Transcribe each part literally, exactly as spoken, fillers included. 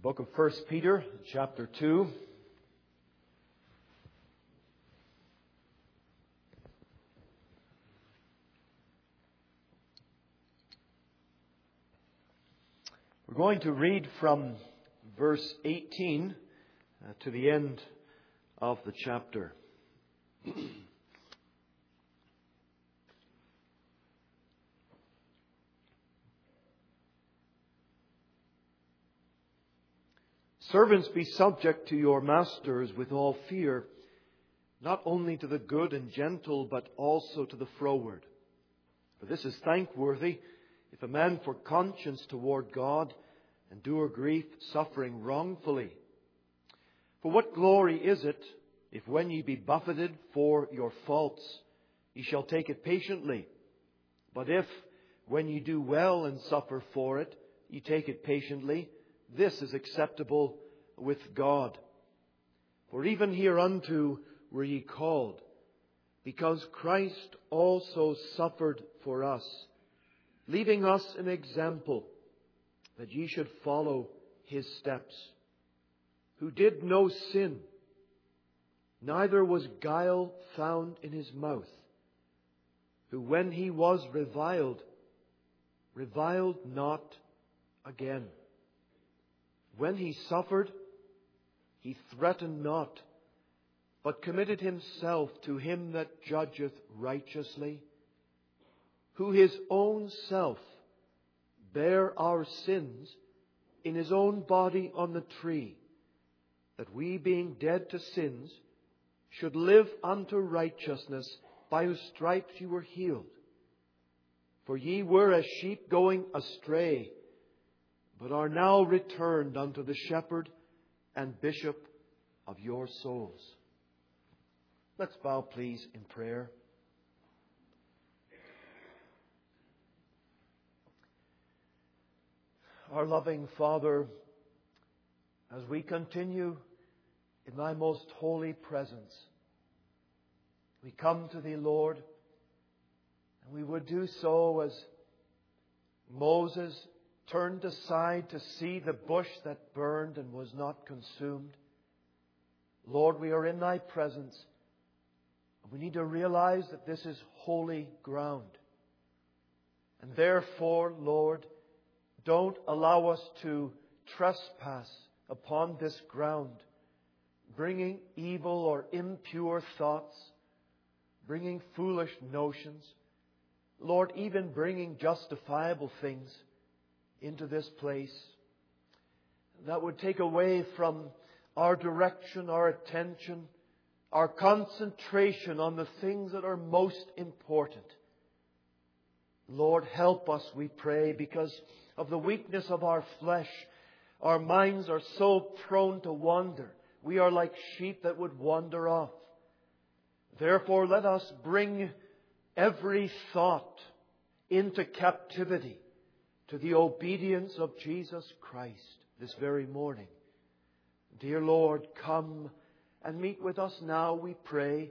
Book of First Peter, chapter two. We're going to read from verse eighteen uh, to the end of the chapter. Servants, be subject to your masters with all fear, not only to the good and gentle, but also to the froward. For this is thankworthy, if a man for conscience toward God endure grief, suffering wrongfully. For what glory is it, if when ye be buffeted for your faults, ye shall take it patiently? But if, when ye do well and suffer for it, ye take it patiently, this is acceptable with God. For even hereunto were ye called, because Christ also suffered for us, leaving us an example, that ye should follow His steps, who did no sin, neither was guile found in His mouth, who when He was reviled, reviled not again. When He suffered, He threatened not, but committed Himself to Him that judgeth righteously, who His own self bare our sins in His own body on the tree, that we, being dead to sins, should live unto righteousness, by whose stripes ye were healed. For ye were as sheep going astray, but are now returned unto the Shepherd and Bishop of your souls. Let's bow, please, in prayer. Our loving Father, as we continue in Thy most holy presence, we come to Thee, Lord, and we would do so as Moses turned aside to see the bush that burned and was not consumed. Lord, we are in Thy presence. We need to realize that this is holy ground. And therefore, Lord, don't allow us to trespass upon this ground, bringing evil or impure thoughts, bringing foolish notions, Lord, even bringing justifiable things into this place that would take away from our direction, our attention, our concentration on the things that are most important. Lord, help us, we pray, because of the weakness of our flesh. Our minds are so prone to wander. We are like sheep that would wander off. Therefore, let us bring every thought into captivity to the obedience of Jesus Christ this very morning. Dear Lord, come and meet with us now, we pray.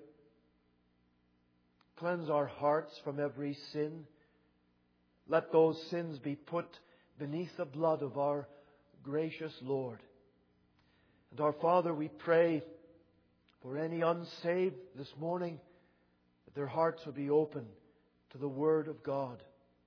Cleanse our hearts from every sin. Let those sins be put beneath the blood of our gracious Lord. And our Father, we pray for any unsaved this morning, that their hearts will be open to the Word of God.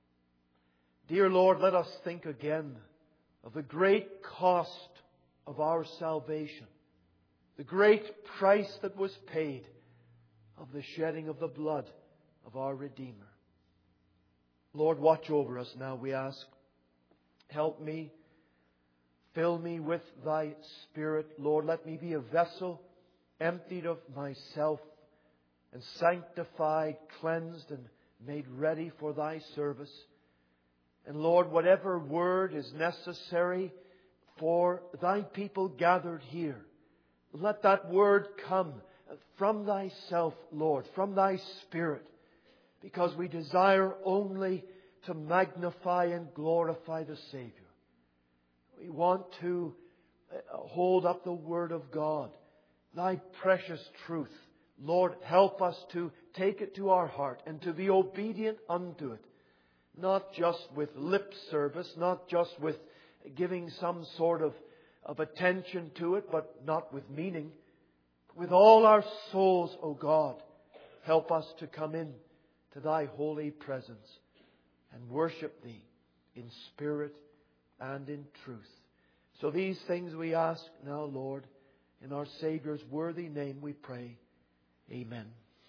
Dear Lord, let us think again of the great cost of our salvation, the great price that was paid of the shedding of the blood of our Redeemer. Lord, watch over us now, we ask. Help me. Fill me with Thy Spirit. Lord, let me be a vessel emptied of myself and sanctified, cleansed, and made ready for Thy service. And Lord, whatever word is necessary for Thy people gathered here, let that word come from Thyself, Lord, from Thy Spirit, because we desire only to magnify and glorify the Savior. We want to hold up the Word of God, Thy precious truth. Lord, help us to take it to our heart and to be obedient unto it. Not just with lip service, not just with giving some sort of of attention to it, but not with meaning. With all our souls, O God, help us to come in to Thy holy presence and worship Thee in spirit and in truth. So these things we ask now, Lord, in our Saviour's worthy name we pray. Amen.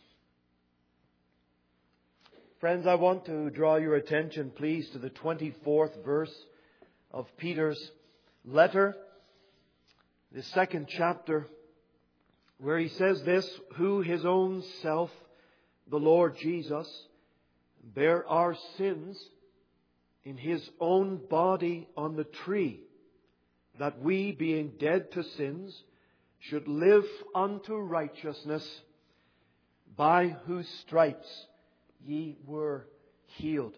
Friends, I want to draw your attention, please, to the twenty-fourth verse of Peter's letter, the second chapter, where he says this: who His own self, the Lord Jesus, bare our sins in His own body on the tree, that we, being dead to sins, should live unto righteousness, by whose stripes ye were healed.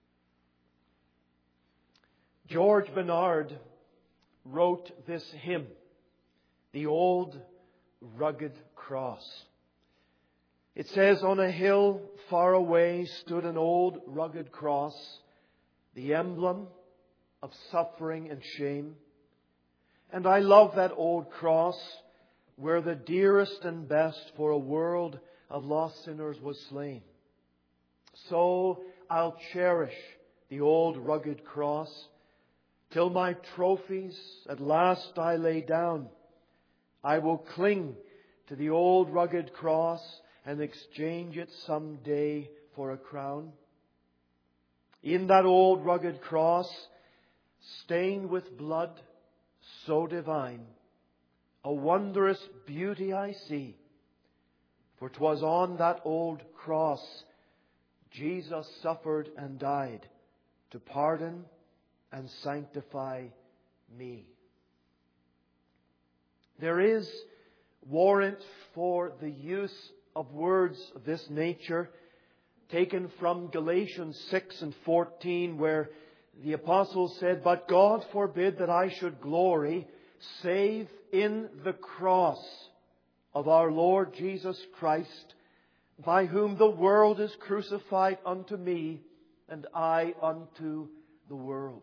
George Bernard wrote this hymn, "The Old Rugged Cross." It says, on a hill far away stood an old rugged cross, the emblem of suffering and shame. And I love that old cross, where the dearest and best for a world of lost sinners was slain. So I'll cherish the old rugged cross, till my trophies at last I lay down. I will cling to the old rugged cross and exchange it some day for a crown. In that old rugged cross, stained with blood so divine, a wondrous beauty I see. For 'twas on that old cross Jesus suffered and died to pardon and sanctify me. There is warrant for the use of words of this nature taken from Galatians six and fourteen, where the apostle said, "But God forbid that I should glory save in the cross of our Lord Jesus Christ, by whom the world is crucified unto me, and I unto the world."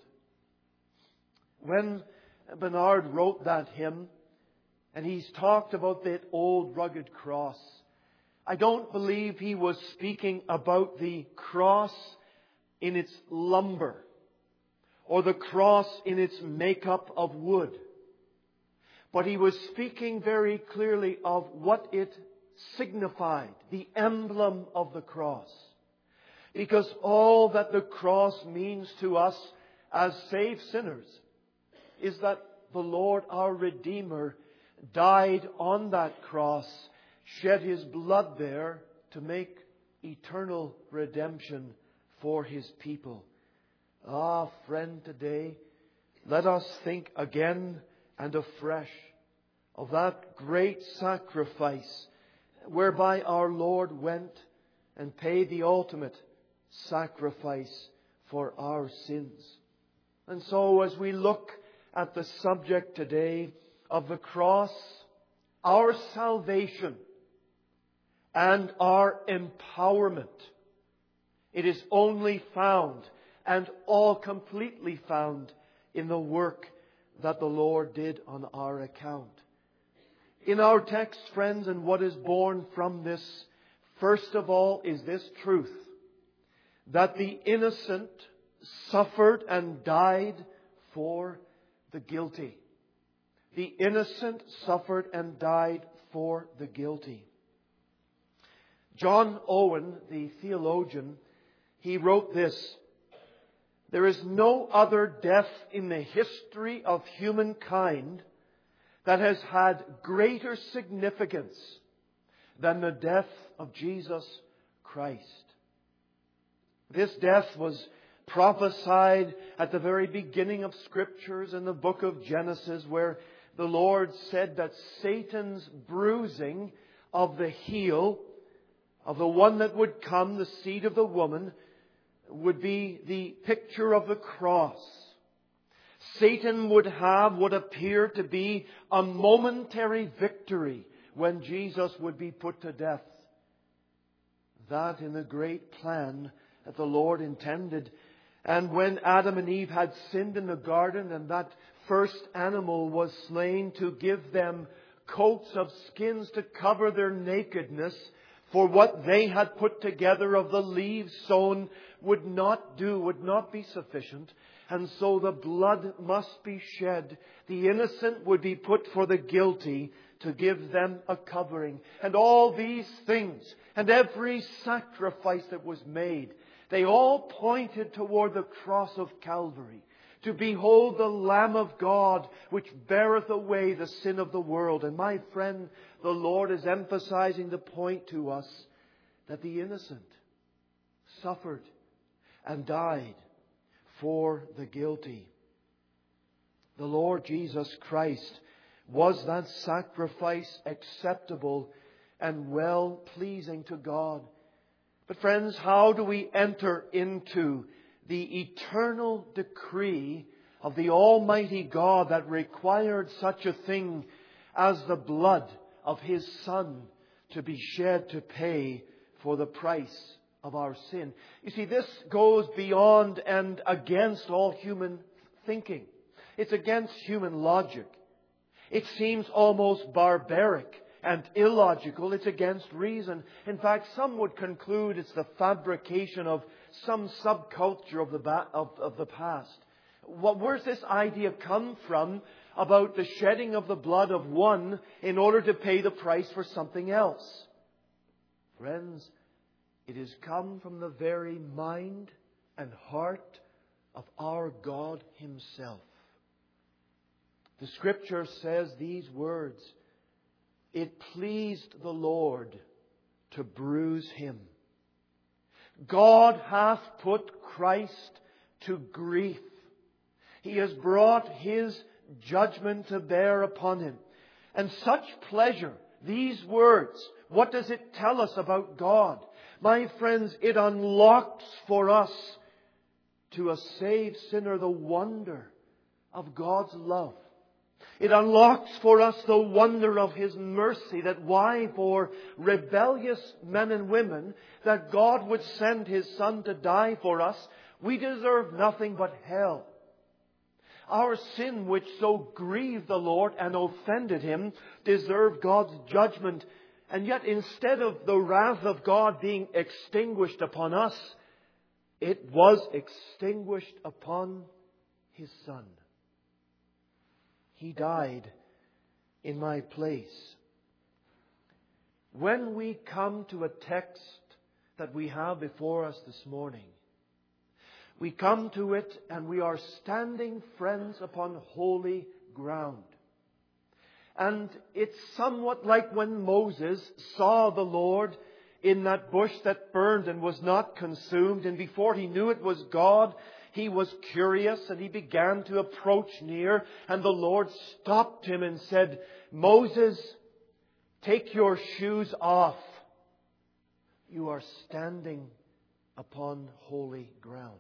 When Bernard wrote that hymn, and he's talked about that old rugged cross, I don't believe he was speaking about the cross in its lumber, or the cross in its makeup of wood. But he was speaking very clearly of what it signified, the emblem of the cross. Because all that the cross means to us as saved sinners is that the Lord, our Redeemer, died on that cross, shed His blood there to make eternal redemption for His people. Ah, friend, today, let us think again and afresh of that great sacrifice whereby our Lord went and paid the ultimate sacrifice for our sins. And so as we look at the subject today of the cross, our salvation and our empowerment, it is only found and all completely found in the work that the Lord did on our account. In our text, friends, and what is born from this, first of all, is this truth: that the innocent suffered and died for the guilty. The innocent suffered and died for the guilty. John Owen, the theologian, he wrote this: "There is no other death in the history of humankind that has had greater significance than the death of Jesus Christ." This death was prophesied at the very beginning of Scriptures in the book of Genesis, where the Lord said that Satan's bruising of the heel of the one that would come, the seed of the woman, would be the picture of the cross. Satan would have what appeared to be a momentary victory when Jesus would be put to death. That in the great plan that the Lord intended. And when Adam and Eve had sinned in the garden, and that first animal was slain to give them coats of skins to cover their nakedness, for what they had put together of the leaves sown would not do, would not be sufficient. And so the blood must be shed. The innocent would be put for the guilty to give them a covering. And all these things, and every sacrifice that was made, they all pointed toward the cross of Calvary. To behold the Lamb of God, which beareth away the sin of the world. And my friend, the Lord is emphasizing the point to us that the innocent suffered and died for the guilty. The Lord Jesus Christ was that sacrifice acceptable and well pleasing to God. But friends, how do we enter into the eternal decree of the Almighty God that required such a thing as the blood of His Son to be shed to pay for the price of our sin? You see, this goes beyond and against all human thinking. It's against human logic. It seems almost barbaric and illogical. It's against reason. In fact, some would conclude it's the fabrication of some subculture of the, ba- of, of the past. What, where's this idea come from about the shedding of the blood of one in order to pay the price for something else? Friends, it has come from the very mind and heart of our God Himself. The Scripture says these words, "It pleased the Lord to bruise Him." God hath put Christ to grief. He has brought His judgment to bear upon Him. And such pleasure, these words, what does it tell us about God? My friends, it unlocks for us, to a saved sinner, the wonder of God's love. It unlocks for us the wonder of His mercy, that why for rebellious men and women that God would send His Son to die for us. We deserve nothing but hell. Our sin, which so grieved the Lord and offended Him, deserved God's judgment. And yet instead of the wrath of God being extinguished upon us, it was extinguished upon His Son. He died in my place. When we come to a text that we have before us this morning, we come to it and we are standing, friends, upon holy ground. And it's somewhat like when Moses saw the Lord in that bush that burned and was not consumed, and before he knew it was God, he was curious and he began to approach near, and the Lord stopped him and said, "Moses, take your shoes off. You are standing upon holy ground."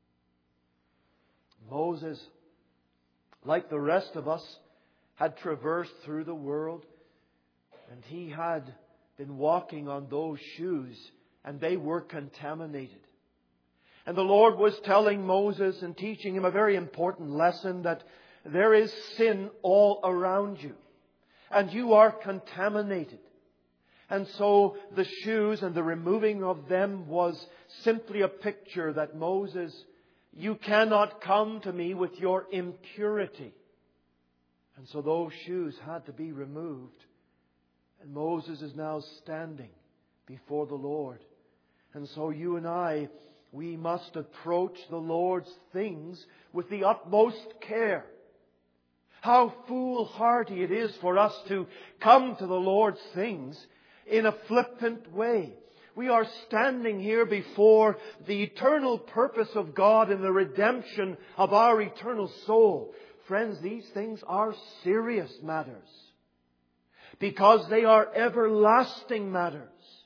Moses, like the rest of us, had traversed through the world, and he had been walking on those shoes, and they were contaminated. And the Lord was telling Moses and teaching him a very important lesson, that there is sin all around you, and you are contaminated. And so the shoes and the removing of them was simply a picture that Moses, you cannot come to me with your impurity. And so those shoes had to be removed. And Moses is now standing before the Lord. And so you and I, we must approach the Lord's things with the utmost care. How foolhardy it is for us to come to the Lord's things in a flippant way. We are standing here before the eternal purpose of God in the redemption of our eternal soul. Friends, these things are serious matters, because they are everlasting matters.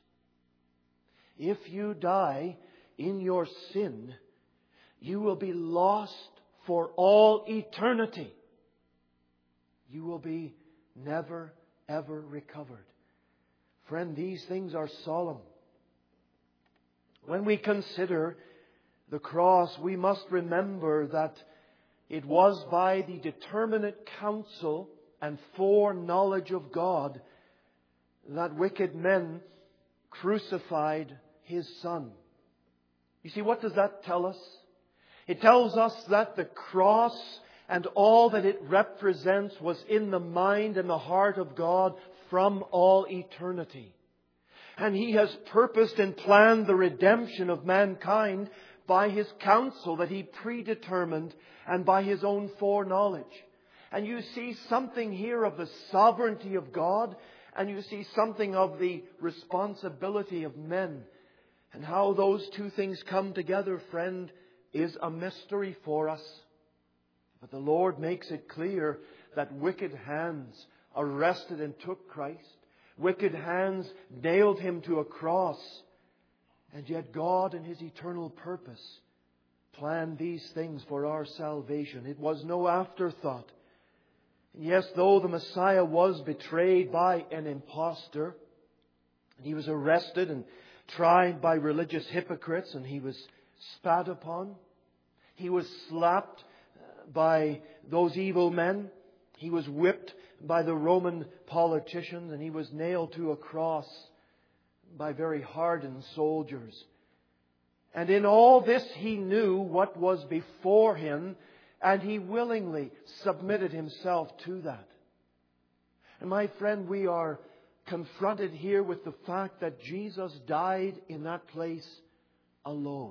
If you die in your sin, you will be lost for all eternity. You will be never, ever recovered. Friend, these things are solemn. When we consider the cross, we must remember that it was by the determinate counsel and foreknowledge of God that wicked men crucified His Son. You see, what does that tell us? It tells us that the cross and all that it represents was in the mind and the heart of God from all eternity. And He has purposed and planned the redemption of mankind by His counsel that He predetermined and by His own foreknowledge. And you see something here of the sovereignty of God, and you see something of the responsibility of men. And how those two things come together, friend, is a mystery for us. But the Lord makes it clear that wicked hands arrested and took Christ. Wicked hands nailed Him to a cross. And yet God, in His eternal purpose, planned these things for our salvation. It was no afterthought. And yes, though the Messiah was betrayed by an impostor, and He was arrested and tried by religious hypocrites, and He was spat upon, He was slapped by those evil men, He was whipped by the Roman politicians, and He was nailed to a cross by very hardened soldiers. And in all this He knew what was before Him, and He willingly submitted Himself to that. And my friend, we are confronted here with the fact that Jesus died in that place alone.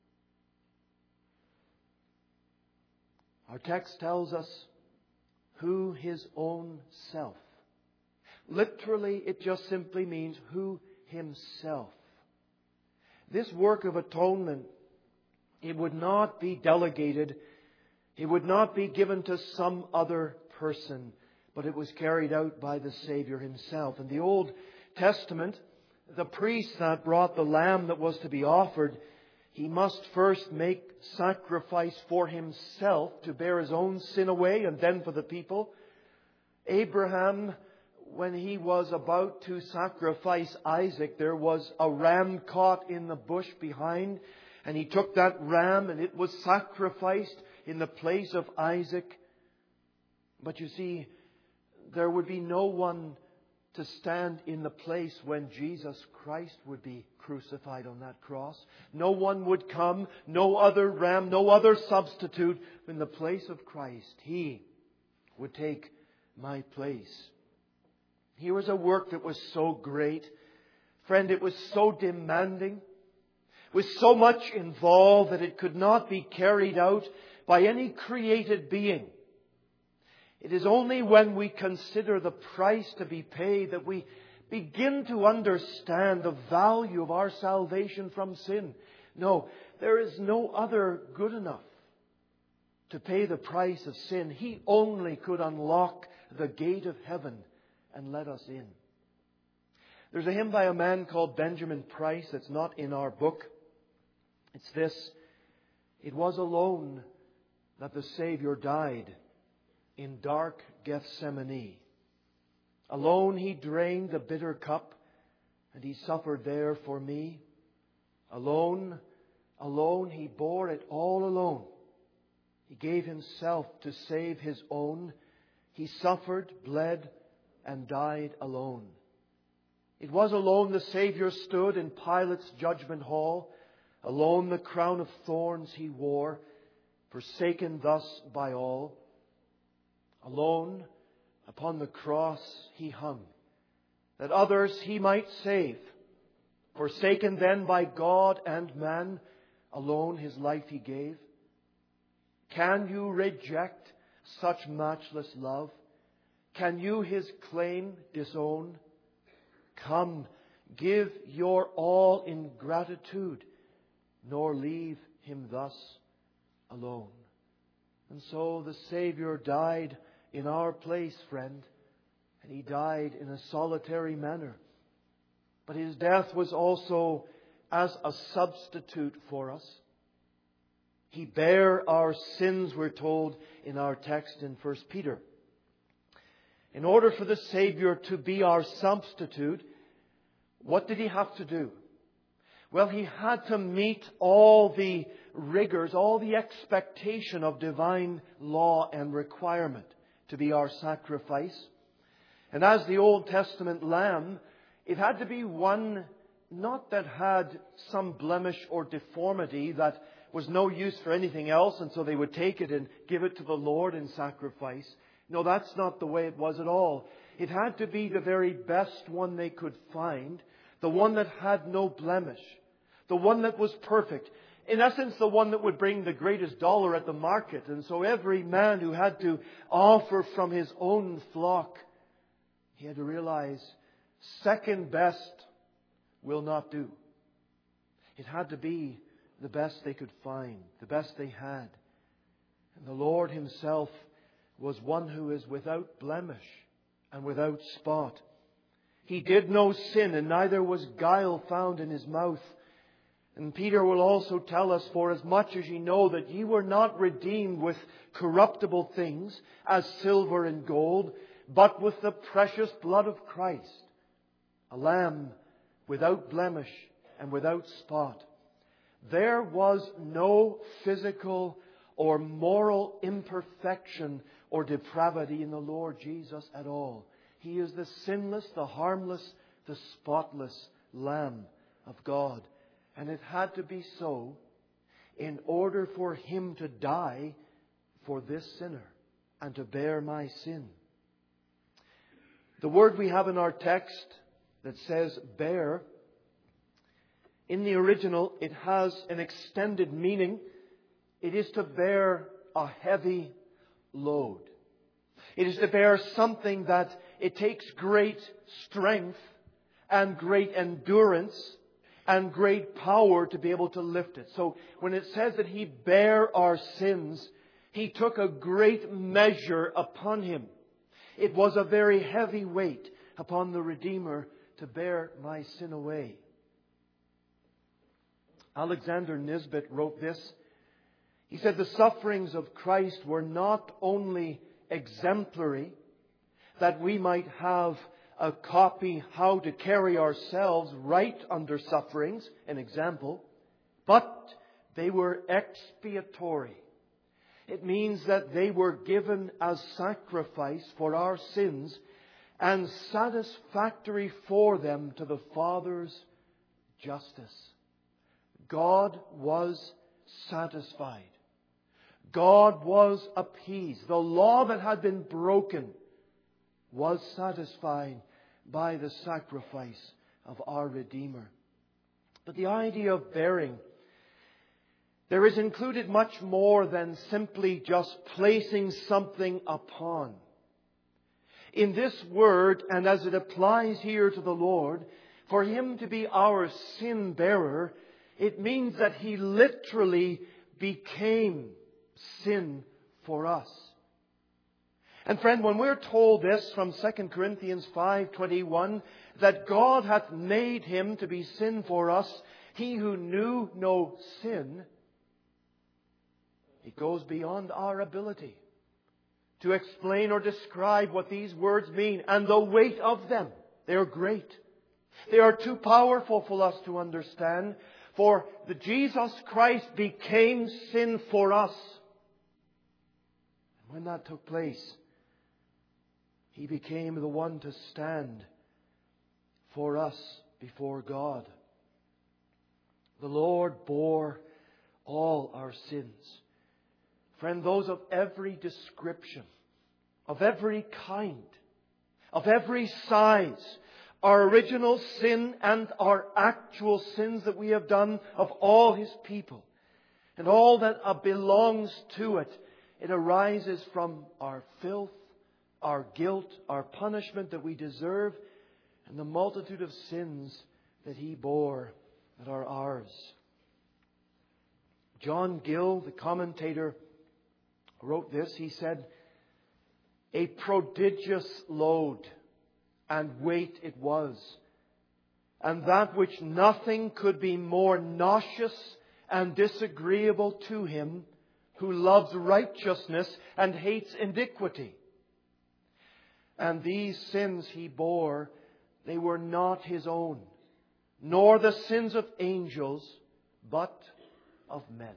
Our text tells us who His own self. Literally, it just simply means who Himself. This work of atonement, it would not be delegated. It would not be given to some other person, but it was carried out by the Savior Himself. In the Old Testament, the priest that brought the lamb that was to be offered, he must first make sacrifice for himself to bear his own sin away, and then for the people. Abraham, when he was about to sacrifice Isaac, there was a ram caught in the bush behind, and he took that ram and it was sacrificed in the place of Isaac. But you see, there would be no one to stand in the place when Jesus Christ would be crucified on that cross. No one would come, no other ram, no other substitute in the place of Christ. He would take my place. Here was a work that was so great. Friend, it was so demanding, with so much involved that it could not be carried out by any created being. It is only when we consider the price to be paid that we begin to understand the value of our salvation from sin. No, there is no other good enough to pay the price of sin. He only could unlock the gate of heaven and let us in. There's a hymn by a man called Benjamin Price that's not in our book. It's this: it was alone that the Savior died in dark Gethsemane. Alone He drained the bitter cup, and He suffered there for me. Alone, alone He bore it all alone. He gave Himself to save His own. He suffered, bled, and died alone. It was alone the Savior stood in Pilate's judgment hall. Alone the crown of thorns He wore, forsaken thus by all. Alone upon the cross He hung, that others He might save. Forsaken then by God and man, alone His life He gave. Can you reject such matchless love? Can you His claim disown? Come, give your all in gratitude, nor leave Him thus alone. And so the Savior died in our place, friend, and He died in a solitary manner. But His death was also as a substitute for us. He bare our sins, we're told in our text in First Peter. In order for the Savior to be our substitute, what did He have to do? Well, He had to meet all the rigors, all the expectation of divine law and requirement to be our sacrifice. And as the Old Testament lamb, it had to be one not that had some blemish or deformity that was no use for anything else, and so they would take it and give it to the Lord in sacrifice. No, that's not the way it was at all. It had to be the very best one they could find, the one that had no blemish, the one that was perfect. In essence, the one that would bring the greatest dollar at the market. And so every man who had to offer from his own flock, he had to realize second best will not do. It had to be the best they could find, the best they had. And the Lord Himself was one who is without blemish and without spot. He did no sin, and neither was guile found in His mouth. And Peter will also tell us, for as much as ye know that ye were not redeemed with corruptible things, as silver and gold, but with the precious blood of Christ, a lamb without blemish and without spot. There was no physical or moral imperfection or depravity in the Lord Jesus at all. He is the sinless, the harmless, the spotless Lamb of God. And it had to be so in order for Him to die for this sinner and to bear my sin. The word we have in our text that says bear, in the original it has an extended meaning. It is to bear a heavy load. It is to bear something that it takes great strength and great endurance and great power to be able to lift it. So when it says that He bare our sins, He took a great measure upon Him. It was a very heavy weight upon the Redeemer to bear my sin away. Alexander Nisbet wrote this. He said, the sufferings of Christ were not only exemplary, that we might have a copy how to carry ourselves right under sufferings, an example, but they were expiatory. It means that they were given as sacrifice for our sins and satisfactory for them to the Father's justice. God was satisfied. God was appeased. The law that had been broken was satisfied by the sacrifice of our Redeemer. But the idea of bearing, there is included much more than simply just placing something upon. In this word, and as it applies here to the Lord, for Him to be our sin bearer, it means that He literally became sin for us. And friend, when we're told this from Second Corinthians five twenty-one, that God hath made Him to be sin for us, He who knew no sin, it goes beyond our ability to explain or describe what these words mean and the weight of them. They are great. They are too powerful for us to understand. For the Jesus Christ became sin for us. And when that took place, He became the one to stand for us before God. The Lord bore all our sins. Friend, those of every description, of every kind, of every size, our original sin and our actual sins that we have done of all His people, and all that belongs to it, it arises from our filth, our guilt, our punishment that we deserve, and the multitude of sins that He bore that are ours. John Gill, the commentator, wrote this. He said, a prodigious load and weight it was, and that which nothing could be more nauseous and disagreeable to Him who loves righteousness and hates iniquity. And these sins He bore, they were not His own, nor the sins of angels, but of men.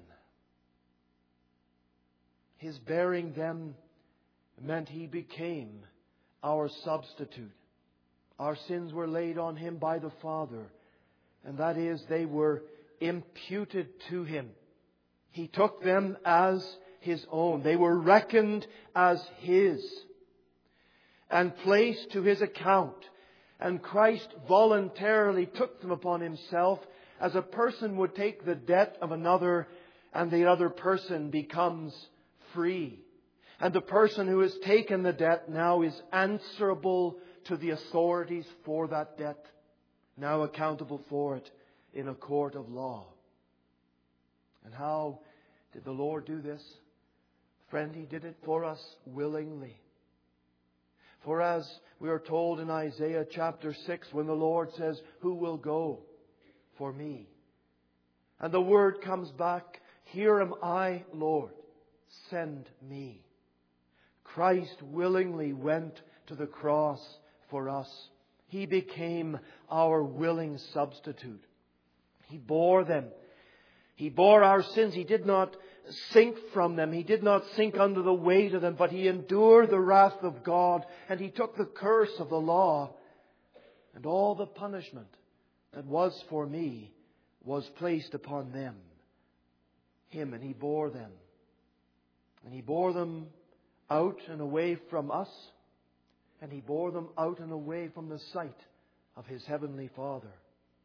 His bearing them meant He became our substitute. Our sins were laid on Him by the Father, and that is, they were imputed to Him. He took them as His own. They were reckoned as His and placed to His account. And Christ voluntarily took them upon Himself, as a person would take the debt of another, and the other person becomes free. And the person who has taken the debt now is answerable to the authorities for that debt, now accountable for it in a court of law. And how did the Lord do this? Friend, He did it for us willingly. For as we are told in Isaiah chapter six, when the Lord says, "Who will go for me?" And the word comes back, "Here am I, Lord, send me." Christ willingly went to the cross for us. He became our willing substitute. He bore them. He bore our sins. He did not sink from them. He did not sink under the weight of them, but He endured the wrath of God, and He took the curse of the law. And all the punishment that was for me was placed upon them. Him, and He bore them. And He bore them out and away from us, and He bore them out and away from the sight of His heavenly Father.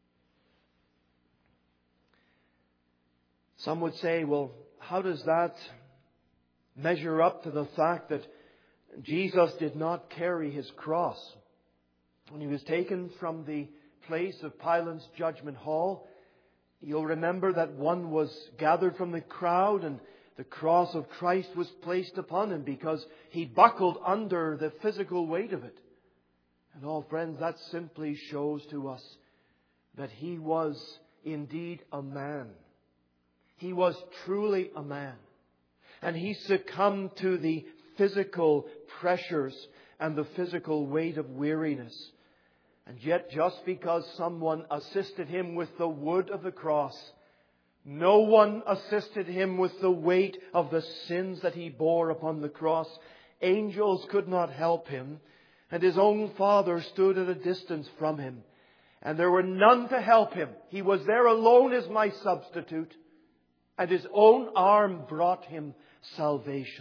Some would say, well, how does that measure up to the fact that Jesus did not carry His cross? When He was taken from the place of Pilate's judgment hall, you'll remember that one was gathered from the crowd, and the cross of Christ was placed upon Him because He buckled under the physical weight of it. And all friends, that simply shows to us that He was indeed a man. He was truly a man. And He succumbed to the physical pressures and the physical weight of weariness. And yet, just because someone assisted Him with the wood of the cross, no one assisted Him with the weight of the sins that He bore upon the cross. Angels could not help Him, and His own Father stood at a distance from Him. And there were none to help Him. He was there alone as my substitute, and His own arm brought Him salvation.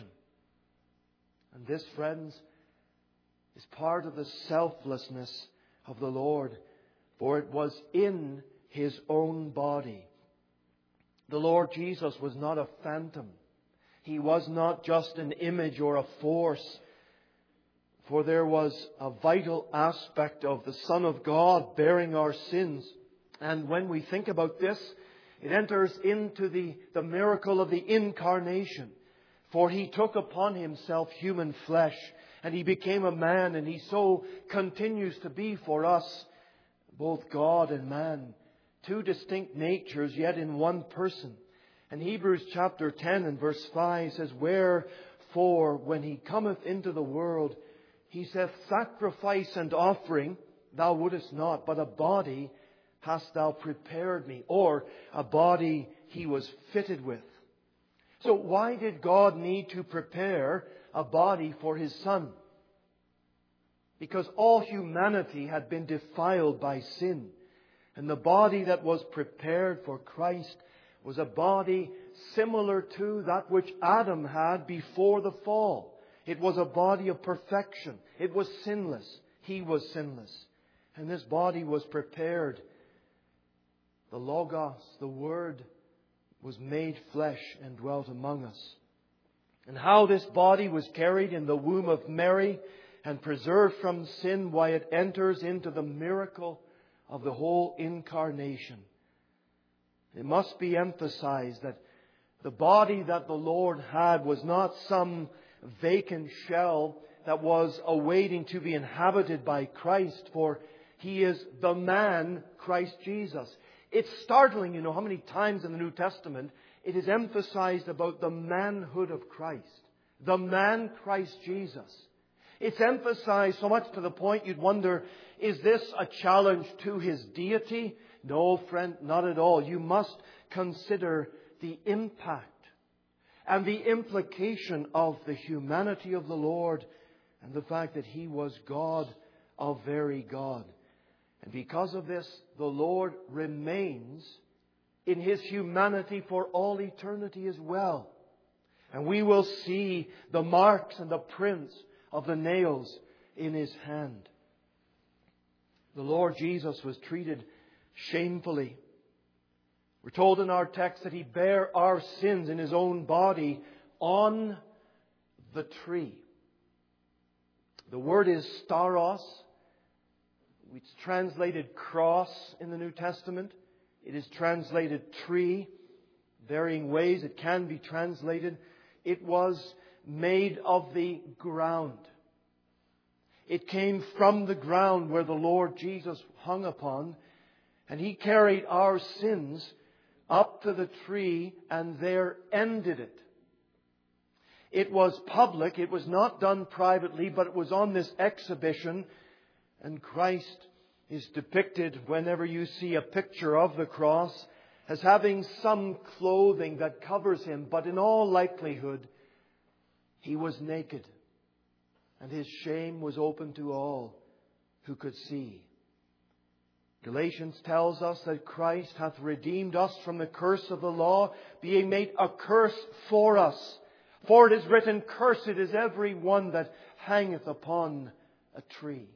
And this, friends, is part of the selflessness of the Lord, for it was in His own body. The Lord Jesus was not a phantom. He was not just an image or a force. For there was a vital aspect of the Son of God bearing our sins. And when we think about this, it enters into the, the miracle of the incarnation. For He took upon Himself human flesh, and He became a man, and He so continues to be for us, both God and man. Two distinct natures, yet in one person. And Hebrews chapter ten and verse five says, "Wherefore, when He cometh into the world, He saith, Sacrifice and offering thou wouldest not, but a body hast thou prepared me." Or, a body He was fitted with. So why did God need to prepare a body for His Son? Because all humanity had been defiled by sin. And the body that was prepared for Christ was a body similar to that which Adam had before the fall. It was a body of perfection. It was sinless. He was sinless. And this body was prepared. The Logos, the Word, was made flesh and dwelt among us. And how this body was carried in the womb of Mary and preserved from sin, why it enters into the miracle of the whole incarnation. It must be emphasized that the body that the Lord had was not some vacant shell that was awaiting to be inhabited by Christ, for He is the man, Christ Jesus. It's startling, you know, how many times in the New Testament it is emphasized about the manhood of Christ. The man, Christ Jesus. It's emphasized so much to the point you'd wonder, is this a challenge to His deity? No, friend, not at all. You must consider the impact and the implication of the humanity of the Lord and the fact that He was God of very God. And because of this, the Lord remains in His humanity for all eternity as well. And we will see the marks and the prints of the nails in His hand. The Lord Jesus was treated shamefully. We're told in our text that He bare our sins in His own body on the tree. The word is stauros. It's translated cross in the New Testament. It is translated tree. Varying ways it can be translated. It was made of the ground. It came from the ground where the Lord Jesus hung upon. And He carried our sins up to the tree and there ended it. It was public. It was not done privately, but it was on this exhibition. And Christ is depicted, whenever you see a picture of the cross, as having some clothing that covers Him. But in all likelihood, He was naked. And His shame was open to all who could see. Galatians tells us that Christ hath redeemed us from the curse of the law, being made a curse for us. For it is written, Cursed is every one that hangeth upon a tree.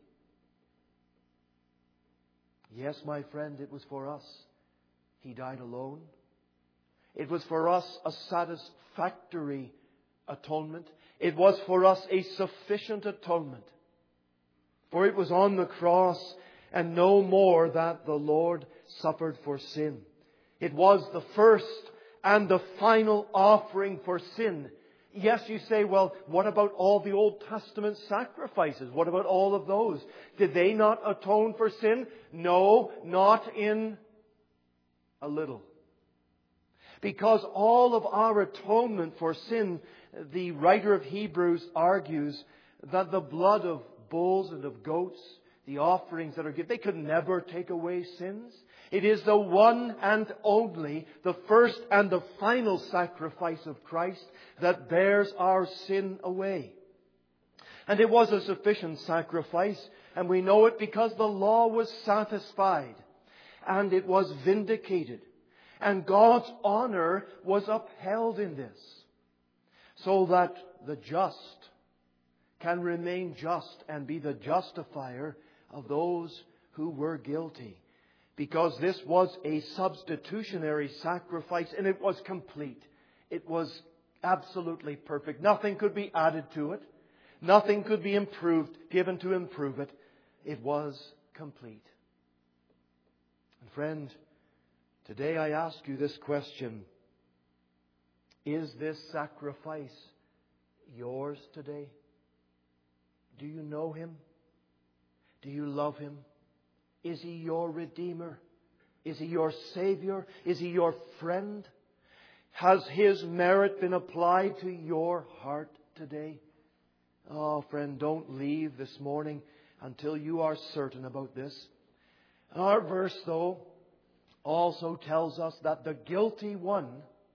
Yes, my friend, it was for us. He died alone. It was for us a satisfactory atonement. It was for us a sufficient atonement. For it was on the cross and no more that the Lord suffered for sin. It was the first and the final offering for sin. Yes, you say, well, what about all the Old Testament sacrifices? What about all of those? Did they not atone for sin? No, not in a little. Because all of our atonement for sin, the writer of Hebrews argues that the blood of bulls and of goats, the offerings that are given, they could never take away sins. It is the one and only, the first and the final sacrifice of Christ that bears our sin away. And it was a sufficient sacrifice, and we know it because the law was satisfied and it was vindicated. And God's honor was upheld in this, so that the just can remain just and be the justifier of those who were guilty. Because this was a substitutionary sacrifice and it was complete. It was absolutely perfect. Nothing could be added to it. Nothing could be improved, given to improve it. It was complete. And friend, today I ask you this question. Is this sacrifice yours today? Do you know Him? Do you love Him? Is He your Redeemer? Is He your Savior? Is He your friend? Has His merit been applied to your heart today? Oh, friend, don't leave this morning until you are certain about this. Our verse, though, also tells us that the guilty one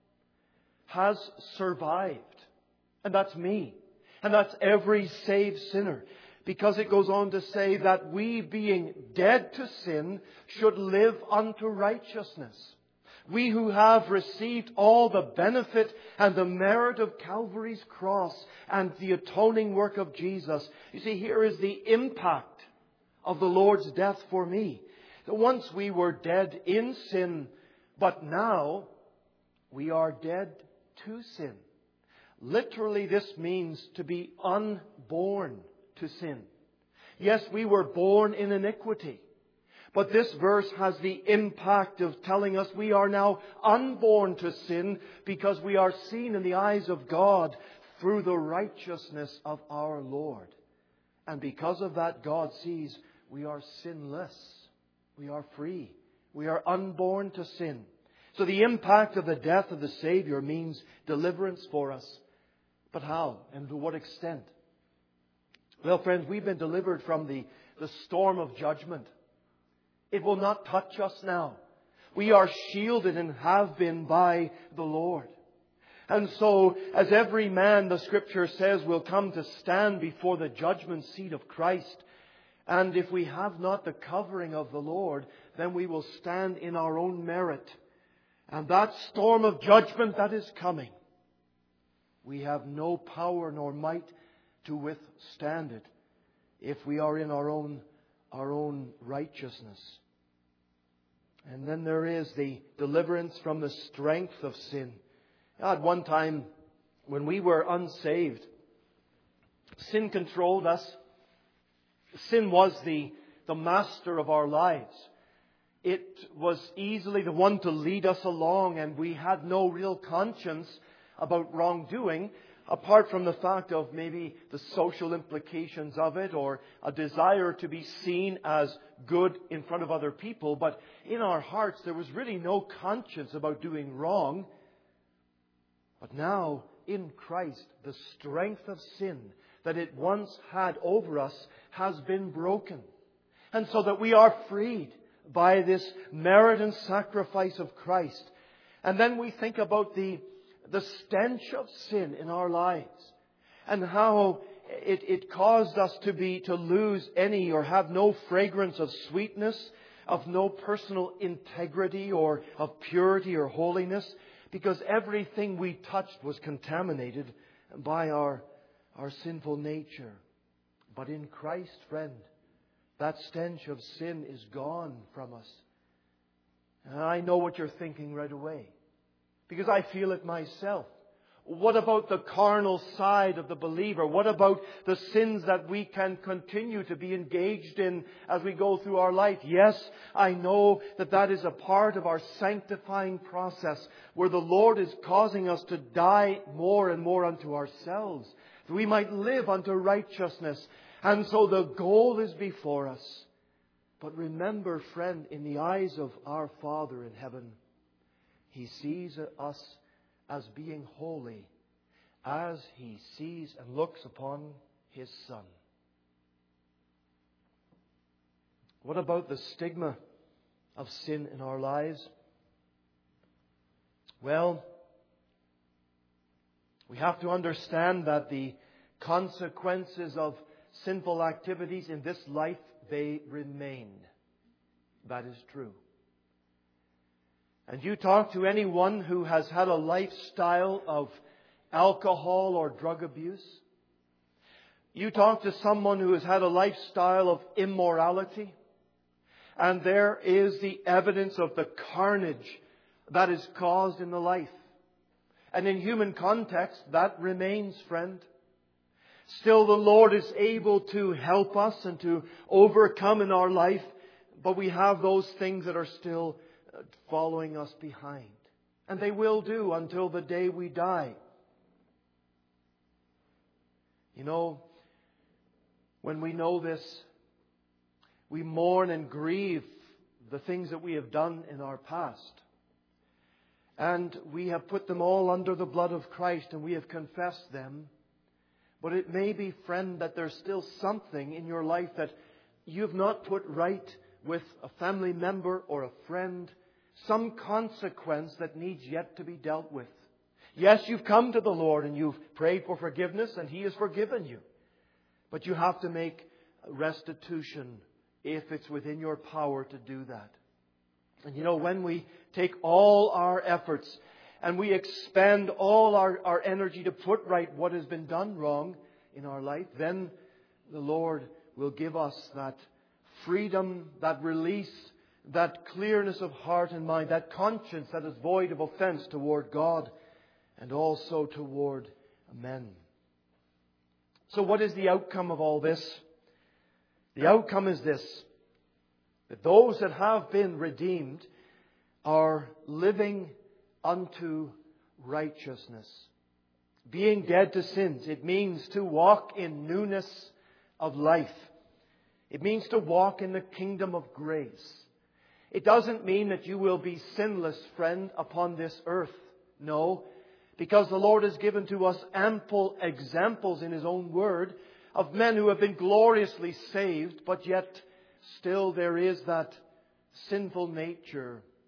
has survived. And that's me. And that's every saved sinner. Because it goes on to say that we, being dead to sin, should live unto righteousness. We who have received all the benefit and the merit of Calvary's cross and the atoning work of Jesus. You see, here is the impact of the Lord's death for me. Once we were dead in sin, but now we are dead to sin. Literally, this means to be unborn to sin. Yes, we were born in iniquity. But this verse has the impact of telling us we are now unborn to sin because we are seen in the eyes of God through the righteousness of our Lord. And because of that, God sees we are sinless. We are free. We are unborn to sin. So the impact of the death of the Savior means deliverance for us. But how and to what extent? Well, friends, we've been delivered from the, the storm of judgment. It will not touch us now. We are shielded and have been by the Lord. And so, as every man, the Scripture says, will come to stand before the judgment seat of Christ, and if we have not the covering of the Lord, then we will stand in our own merit. And that storm of judgment that is coming, we have no power nor might to withstand it if we are in our own, our own righteousness. And then there is the deliverance from the strength of sin. At one time, when we were unsaved, sin controlled us. Sin was the, the master of our lives. It was easily the one to lead us along, and we had no real conscience about wrongdoing, apart from the fact of maybe the social implications of it, or a desire to be seen as good in front of other people. But in our hearts, there was really no conscience about doing wrong. But now, in Christ, the strength of sin that it once had over us has been broken. And so that we are freed by this merit and sacrifice of Christ. And then we think about the, the stench of sin in our lives, and how it, it caused us to be, to lose any or have no fragrance of sweetness, of no personal integrity or of purity or holiness, because everything we touched was contaminated by our, our sinful nature. But in Christ, friend, that stench of sin is gone from us. And I know what you're thinking right away, because I feel it myself. What about the carnal side of the believer? What about the sins that we can continue to be engaged in as we go through our life? Yes, I know that that is a part of our sanctifying process, where the Lord is causing us to die more and more unto ourselves, that we might live unto righteousness. And so the goal is before us. But remember, friend, in the eyes of our Father in heaven, He sees us as being holy, as He sees and looks upon His Son. What about the stigma of sin in our lives? Well, we have to understand that the consequences of sinful activities in this life, they remain. That is true. And you talk to anyone who has had a lifestyle of alcohol or drug abuse. You talk to someone who has had a lifestyle of immorality, and there is the evidence of the carnage that is caused in the life. And in human context, that remains, friend. Still, the Lord is able to help us and to overcome in our life, but we have those things that are still following us behind. And they will do until the day we die. You know, when we know this, we mourn and grieve the things that we have done in our past. And we have put them all under the blood of Christ, and we have confessed them. But it may be, friend, that there's still something in your life that you've not put right with a family member or a friend. Some consequence that needs yet to be dealt with. Yes, you've come to the Lord and you've prayed for forgiveness, and He has forgiven you. But you have to make restitution if it's within your power to do that. And you know, when we take all our efforts and we expend all our, our energy to put right what has been done wrong in our life, then the Lord will give us that freedom, that release, that clearness of heart and mind, that conscience that is void of offense toward God and also toward men. So what is the outcome of all this? The outcome is this: that those that have been redeemed are living unto righteousness. Being dead to sins, it means to walk in newness of life. It means to walk in the kingdom of grace. It doesn't mean that you will be sinless, friend, upon this earth. No, because the Lord has given to us ample examples in His own Word of men who have been gloriously saved, but yet still there is that sinful nature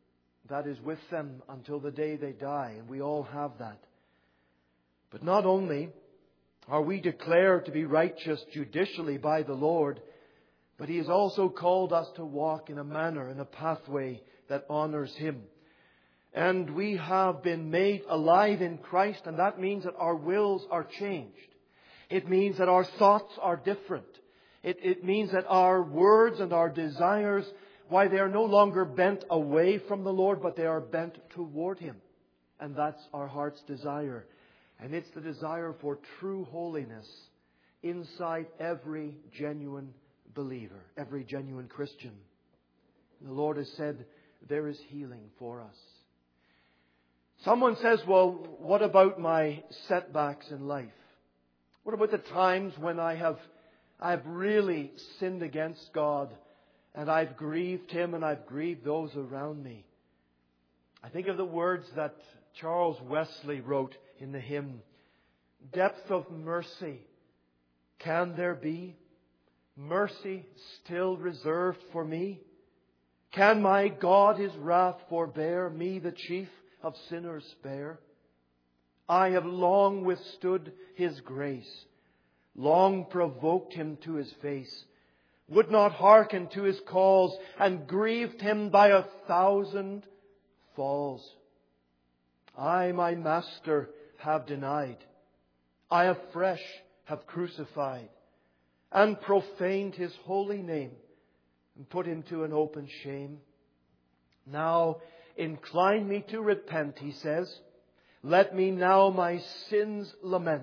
that is with them until the day they die, and we all have that. But not only are we declared to be righteous judicially by the Lord, but He has also called us to walk in a manner, in a pathway that honors Him. And we have been made alive in Christ, and that means that our wills are changed. It means that our thoughts are different. It, it means that our words and our desires, why they are no longer bent away from the Lord, but they are bent toward Him. And that's our heart's desire. And it's the desire for true holiness inside every genuine believer, every genuine Christian. The Lord has said there is healing for us. Someone says, well, what about my setbacks in life? What about the times when I have, I have really sinned against God and I've grieved Him and I've grieved those around me? I think of the words that Charles Wesley wrote in the hymn, "Depth of mercy, can there be? Mercy still reserved for me? Can my God His wrath forbear, me the chief of sinners spare? I have long withstood His grace, long provoked Him to His face, would not hearken to His calls, and grieved Him by a thousand falls. I my Master have denied, I afresh have crucified, and profaned His holy name, and put Him to an open shame. Now incline me to repent," he says. "Let me now my sins lament.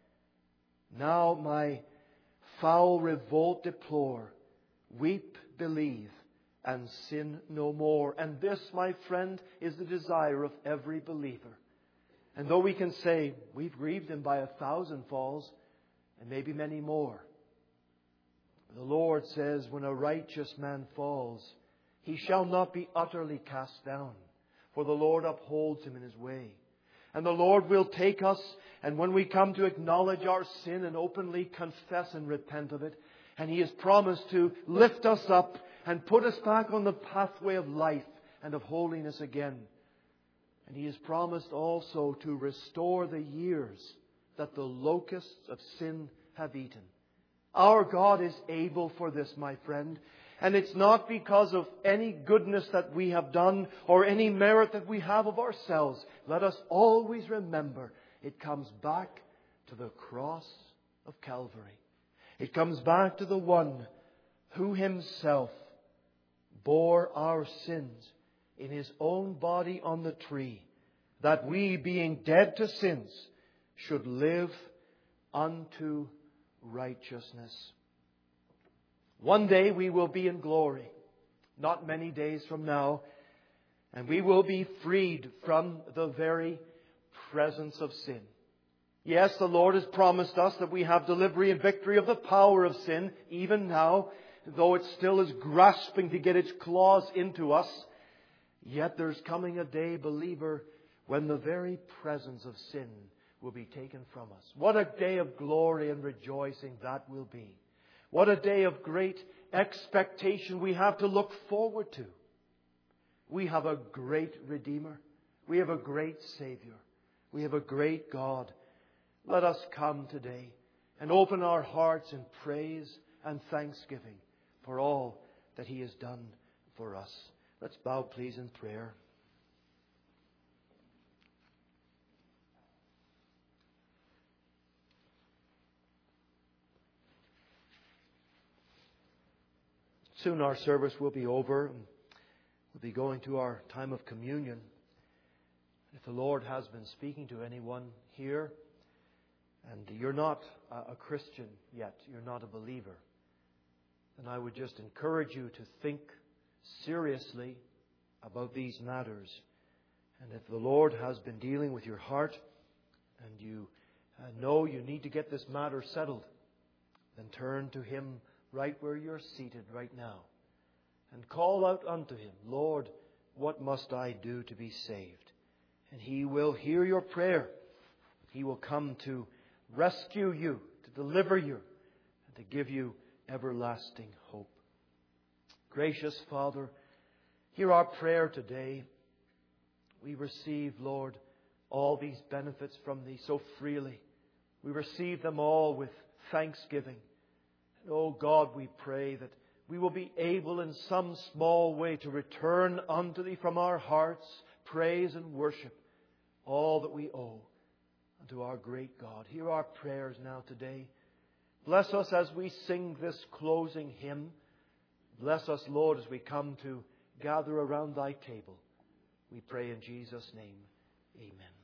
Now my foul revolt deplore. Weep, believe, and sin no more." And this, my friend, is the desire of every believer. And though we can say we've grieved Him by a thousand falls, and maybe many more, the Lord says when a righteous man falls, he shall not be utterly cast down, for the Lord upholds him in His way. And the Lord will take us, and when we come to acknowledge our sin and openly confess and repent of it, and He has promised to lift us up and put us back on the pathway of life and of holiness again. And He has promised also to restore the years that the locusts of sin have eaten. Our God is able for this, my friend. And it's not because of any goodness that we have done or any merit that we have of ourselves. Let us always remember it comes back to the cross of Calvary. It comes back to the one who Himself bore our sins in His own body on the tree, that we, being dead to sins, should live unto righteousness. One day we will be in glory, not many days from now, and we will be freed from the very presence of sin. Yes, the Lord has promised us that we have delivery and victory of the power of sin, even now, though it still is grasping to get its claws into us. Yet there's coming a day, believer, when the very presence of sin will be taken from us. What a day of glory and rejoicing that will be. What a day of great expectation we have to look forward to. We have a great Redeemer. We have a great Savior. We have a great God. Let us come today and open our hearts in praise and thanksgiving for all that He has done for us. Let's bow, please, in prayer. Soon our service will be over. We'll be going to our time of communion. If the Lord has been speaking to anyone here, and you're not a Christian yet, you're not a believer, then I would just encourage you to think seriously about these matters. And if the Lord has been dealing with your heart, and you know you need to get this matter settled, then turn to Him right where you're seated right now, and call out unto Him, "Lord, what must I do to be saved?" And He will hear your prayer. He will come to rescue you, to deliver you, and to give you everlasting hope. Gracious Father, hear our prayer today. We receive, Lord, all these benefits from Thee so freely. We receive them all with thanksgiving. And, oh God, we pray that we will be able in some small way to return unto Thee from our hearts praise and worship, all that we owe unto our great God. Hear our prayers now today. Bless us as we sing this closing hymn. Bless us, Lord, as we come to gather around Thy table. We pray in Jesus' name. Amen.